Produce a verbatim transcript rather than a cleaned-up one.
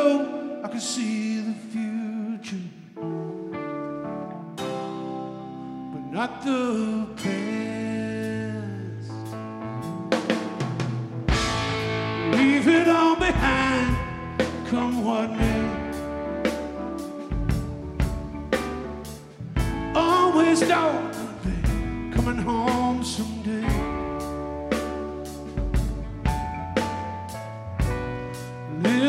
know I can see the future, but not the past. Leave it all behind, come what may. Always know